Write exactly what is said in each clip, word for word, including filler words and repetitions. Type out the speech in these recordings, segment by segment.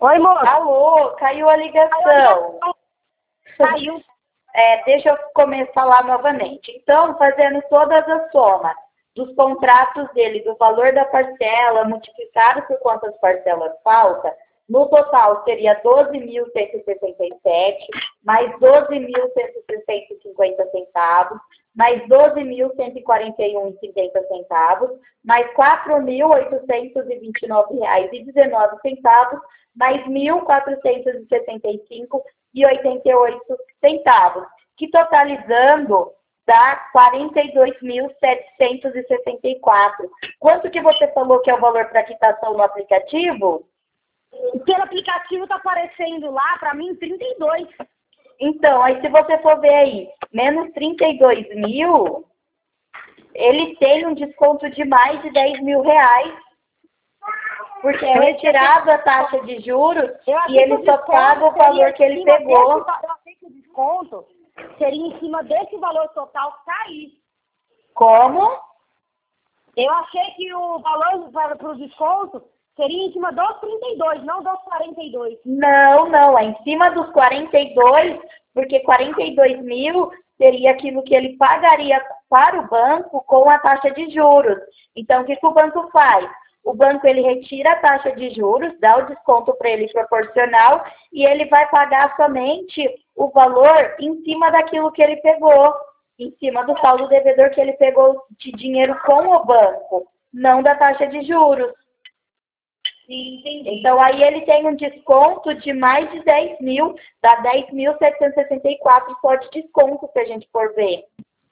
Oi, moça. Alô, caiu a ligação. Caiu. É, deixa eu começar lá novamente. Então, fazendo todas as somas dos contratos dele, do valor da parcela, multiplicado por quantas parcelas falta, no total seria doze mil cento e sessenta e sete, mais doze mil cento e cinquenta centavos, mais doze mil cento e quarenta e um e cinquenta centavos, mais quatro mil oitocentos e vinte e nove reais e dezenove centavos, mais mil quatrocentos e sessenta e cinco e oitenta e oito centavos, que totalizando dá quarenta e dois mil setecentos e sessenta e quatro. Quanto que você falou que é o valor para quitação no aplicativo? Pelo aplicativo tá aparecendo lá, pra mim, trinta e dois. Então, aí se você for ver aí, menos trinta e dois mil, ele tem um desconto de mais de dez mil reais. Porque é retirado a taxa de juros e ele só paga o valor que ele pegou. Desse, eu achei que o desconto seria em cima desse valor total que tá aí. Como? Eu achei que o valor para, para o desconto seria em cima dos trinta e dois, não dos quarenta e dois. Não, não, é em cima dos quarenta e dois, porque quarenta e dois mil seria aquilo que ele pagaria para o banco com a taxa de juros. Então, o que, que o banco faz? O banco ele retira a taxa de juros, dá o desconto para ele proporcional e ele vai pagar somente o valor em cima daquilo que ele pegou, em cima do saldo devedor que ele pegou de dinheiro com o banco, não da taxa de juros. Sim, entendi. Então aí ele tem um desconto de mais de dez mil, dá dez mil setecentos e sessenta e quatro só de desconto, se a gente for ver.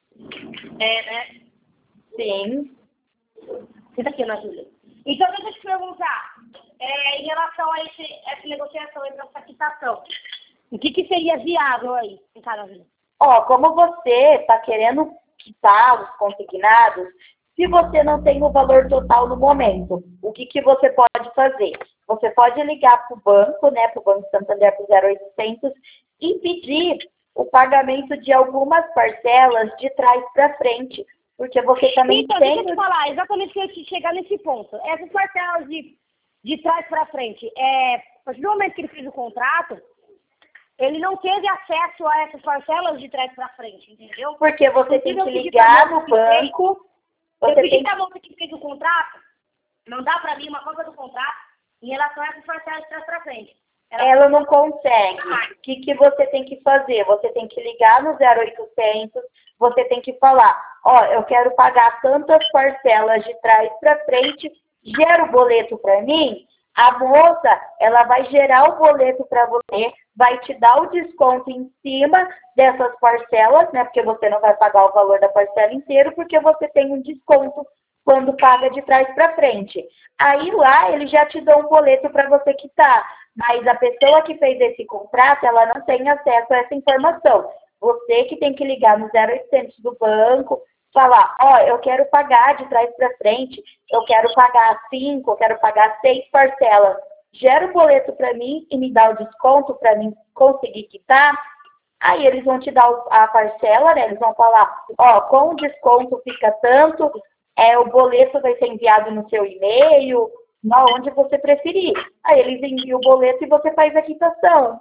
É, né? Sim. Senta aqui, Ana Júlia. Então, deixa eu te perguntar, é, em relação a esse, essa negociação, essa quitação, o que, que seria viável aí, em cada vez? Ó, como você está querendo quitar os consignados, se você não tem o valor total no momento, o que, que você pode fazer? Você pode ligar para o banco, né, para o Banco Santander, para o zero oitocentos, e pedir o pagamento de algumas parcelas de trás para frente. Porque você também então, tem... Então, deixa eu te falar, exatamente que eu te chegar nesse ponto. Essas parcelas de, de trás para frente, é, a partir do momento que ele fez o contrato, ele não teve acesso a essas parcelas de trás para frente, entendeu? Porque você tem que ligar no banco... Eu Você pedi tem... para a moça que fez o contrato, mandar para mim uma cópia do contrato em relação a essas parcelas de trás para frente. Ela, ela não consegue. O que, que você tem que fazer? Você tem que ligar no zero oitocentos, você tem que falar, ó, eu quero pagar tantas parcelas de trás para frente, gera o boleto para mim, a moça, ela vai gerar o boleto para você, vai te dar o desconto em cima dessas parcelas, né, porque você não vai pagar o valor da parcela inteiro, porque você tem um desconto quando paga de trás para frente. Aí lá, ele já te dá um boleto para você quitar, mas a pessoa que fez esse contrato, ela não tem acesso a essa informação. Você que tem que ligar no zero oitocentos do banco, falar, ó, eu quero pagar de trás para frente, eu quero pagar cinco, eu quero pagar seis parcelas. Gera o boleto para mim e me dá o desconto para mim conseguir quitar. Aí eles vão te dar a parcela, né? Eles vão falar, ó, com o desconto fica tanto, é, o boleto vai ser enviado no seu e-mail, onde você preferir. Aí eles enviam o boleto e você faz a quitação.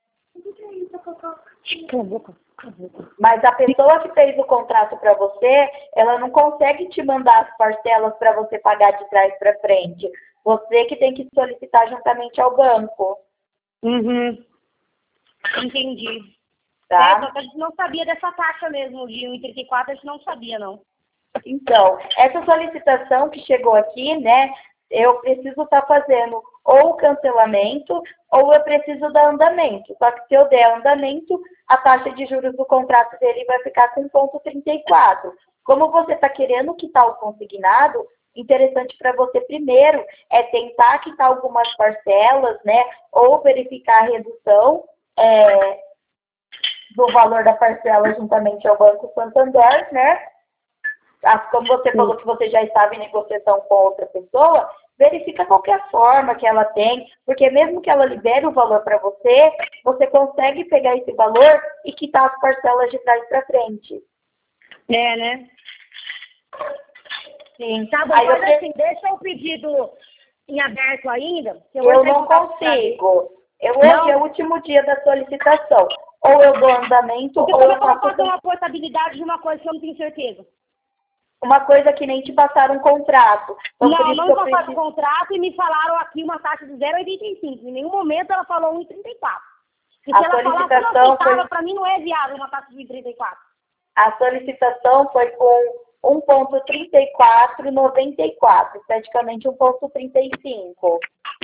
Mas a pessoa que fez o contrato para você, ela não consegue te mandar as parcelas para você pagar de trás para frente. Você que tem que solicitar juntamente ao banco. Uhum. Entendi. Tá? É, só que a gente não sabia dessa taxa mesmo, de um e trinta e quatro, a gente não sabia, não. Então, essa solicitação que chegou aqui, né, eu preciso estar tá fazendo ou o cancelamento ou eu preciso dar andamento. Só que se eu der andamento, a taxa de juros do contrato dele vai ficar com um vírgula trinta e quatro. Como você está querendo quitar o consignado, interessante para você primeiro é tentar quitar algumas parcelas, né, ou verificar a redução é, do valor da parcela juntamente ao Banco Santander, né? Como você Sim. falou que você já estava em negociação com outra pessoa, verifica qualquer forma que ela tem, porque mesmo que ela libere o valor para você, você consegue pegar esse valor e quitar as parcelas de trás para frente. É, né? Sim. Tá bom, Aí mas eu... assim, deixa o pedido em aberto ainda. Eu, eu não consigo. Eu, hoje é o último dia da solicitação. Ou eu dou andamento, Porque ou eu faço... faço... fazer uma portabilidade de uma coisa que eu não tenho certeza. Uma coisa que nem te passaram um contrato. Então, não, não passaram preciso... contrato e me falaram aqui uma taxa de zero vírgula oitenta e cinco. Em nenhum momento ela falou um vírgula trinta e quatro. E se a ela solicitação falasse que foi... para mim não é viável uma taxa de um vírgula trinta e quatro. A solicitação foi com um vírgula trinta e quatro noventa e quatro, praticamente um vírgula trinta e cinco.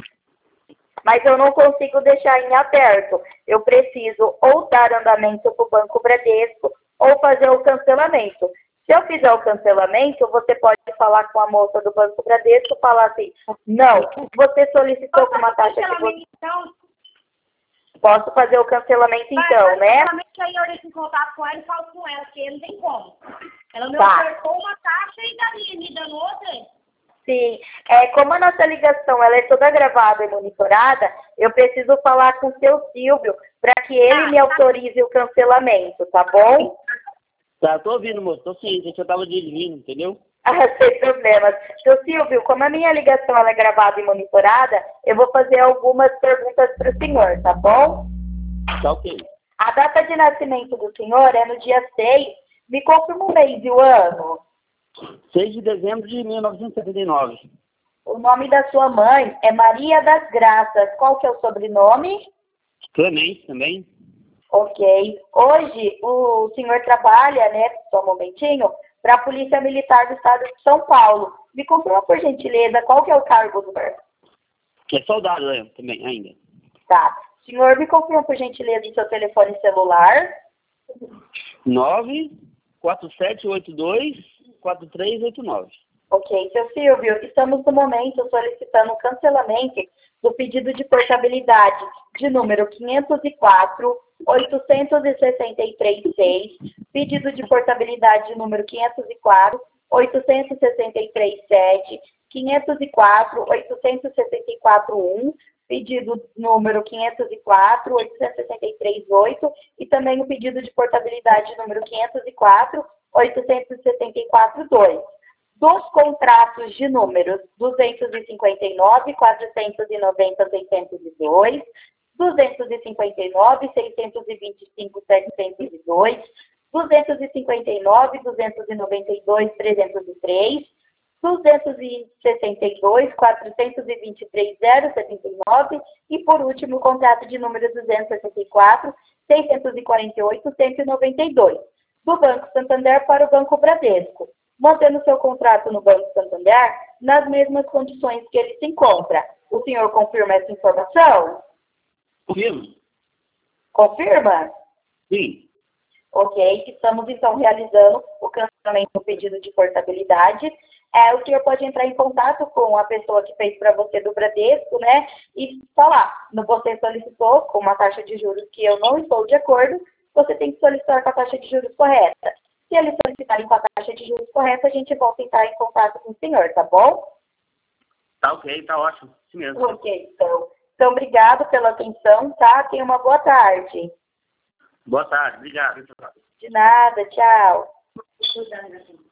Mas eu não consigo deixar em aberto. Eu preciso ou dar andamento para o Banco Bradesco ou fazer o cancelamento. Se eu fizer o cancelamento, você pode falar com a moça do Banco Bradesco e falar assim, não, você solicitou com uma taxa de... Você... Então... Posso fazer o cancelamento então, Mas, né? Cancelamento aí eu entro em contato com ela e falo com ela, porque não tem como. Ela me tá. ofertou uma taxa e daria, me dando outra. Sim, é, como a nossa ligação ela é toda gravada e monitorada, eu preciso falar com o seu Silvio para que ele Ah, me autorize tá. o cancelamento, tá bom? Tá, tô ouvindo, moço, tô sim, gente, eu tava dirigindo, entendeu? Ah, sem problemas. Seu Silvio, como a minha ligação ela é gravada e monitorada, eu vou fazer algumas perguntas para o senhor, tá bom? Tá ok. A data de nascimento do senhor é no dia seis, me confirma o mês e o ano. seis de dezembro de mil novecentos e setenta e nove. O nome da sua mãe é Maria das Graças. Qual que é o sobrenome? Clemente também. Ok. Hoje o senhor trabalha, né, só um momentinho, para a Polícia Militar do Estado de São Paulo. Me confirma, por gentileza, qual que é o cargo do senhor? É soldado, né, também, ainda. Tá. Senhor, me confirma, por gentileza, o seu telefone celular? nove quatro sete oito dois quatro três oito nove. Ok, seu Silvio, estamos no momento solicitando o cancelamento do pedido de portabilidade de número quinhentos e quatro, oitocentos e sessenta e três, seis, pedido de portabilidade de número quinhentos e quatro, oitocentos e sessenta e três, sete, quinhentos e quatro, oitocentos e sessenta e quatro, um, pedido número quinhentos e quatro, oitocentos e sessenta e três, oito e também o pedido de portabilidade número quinhentos e quatro, oitocentos e setenta e quatro, dois. Dos contratos de números duzentos e cinquenta e nove, quatrocentos e noventa, seiscentos e dois, duzentos e cinquenta e nove, seiscentos e vinte e cinco, setecentos e dois, duzentos e cinquenta e nove, duzentos e noventa e dois, trezentos e três, duzentos e sessenta e dois, quatrocentos e vinte e três, zero, setenta e nove e, por último, o contrato de número duzentos e sessenta e quatro, seiscentos e quarenta e oito, cento e noventa e dois, do Banco Santander para o Banco Bradesco, mantendo seu contrato no Banco Santander nas mesmas condições que ele se encontra. O senhor confirma essa informação? Confirmo. Confirma? Sim. Ok, estamos então realizando o cancelamento do pedido de portabilidade. É, o senhor pode entrar em contato com a pessoa que fez para você do Bradesco, né? E falar, você solicitou com uma taxa de juros que eu não estou de acordo, você tem que solicitar com a taxa de juros correta. Se eles solicitarem com a taxa de juros correta, a gente volta a entrar em contato com o senhor, tá bom? Tá ok, tá ótimo. Isso mesmo. Ok, então. Então, obrigado pela atenção, tá? Tenha uma boa tarde. Boa tarde, obrigado. De nada, tchau.